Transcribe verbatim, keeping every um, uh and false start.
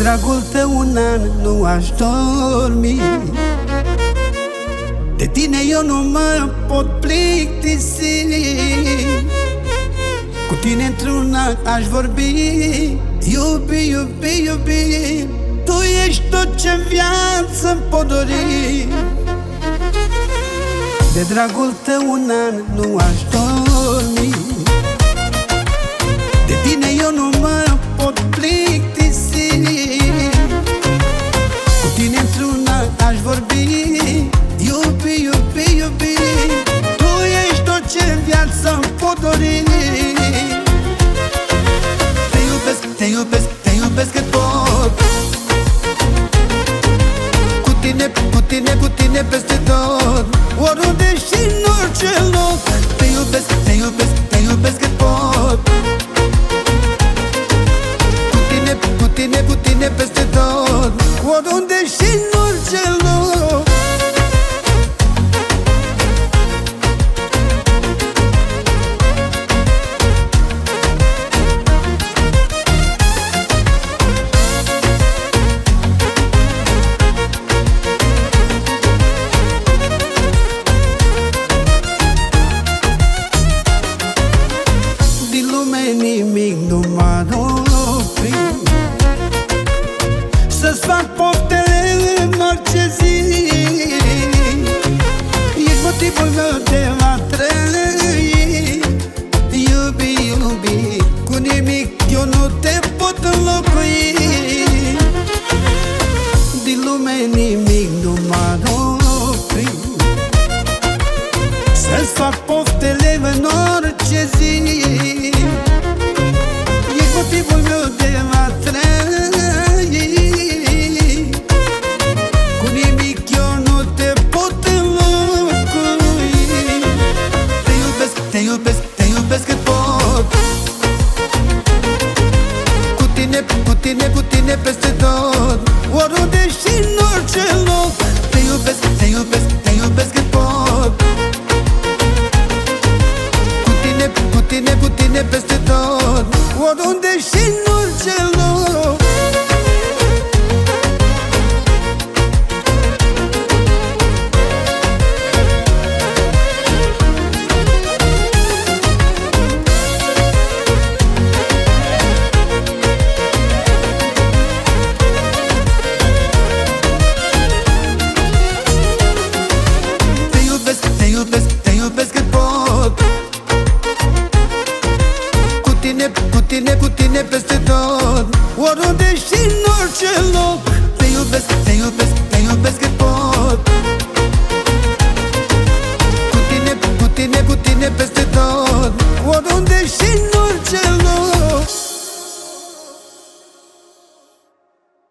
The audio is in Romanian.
dragul tău un an nu aș dormi. De tine eu nu mă pot plictisi. Cu tine într-una aș vorbi. Iubi, iubi, iubi, tu ești tot ce în viață pot dori. De dragul tău un an nu aș dormi. De tine eu nu mă pot plictisi. Cu tine într-una aș vorbi. Iubi, iubi, iubi, tu ești tot ce în viață pot dori. Te iubesc, te iubesc, te iubesc cât pot. Cu tine, cu tine, cu tine peste tot. Oriunde și în orice loc. Te iubesc, te iubesc, te iubesc cât pot. Cu tine, cu tine, cu tine peste tot. Oriunde și în orice loc. Nimic nu m-ar opri să-ți fac poftele în orice zi. Ești motivul meu de a trăi. Iubi, iubi, cu nimic eu nu te pot înlocui. Din lume nimic nu m-ar opri să-ți fac poftele în orice zi. Motivul meu de a trăi. Cu nimic eu nu te pot înlocui. Te iubesc, te iubesc, te iubesc cât pot. Cu tine, cu tine, cu tine peste tot. Oriunde și în orice loc. Te iubesc, te iubesc, te iubesc cât pot. Cu tine, cu tine, cu tine peste tot. Oriunde și în orice loc. Te iubesc, te iubesc, te iubesc cât pot. Cu tine, cu tine, cu tine peste tot. Oriunde și în orice loc. Te iubesc, te iubesc, te iubesc cât pot. Cu tine, cu tine, cu tine peste tot. Oriunde și în orice loc.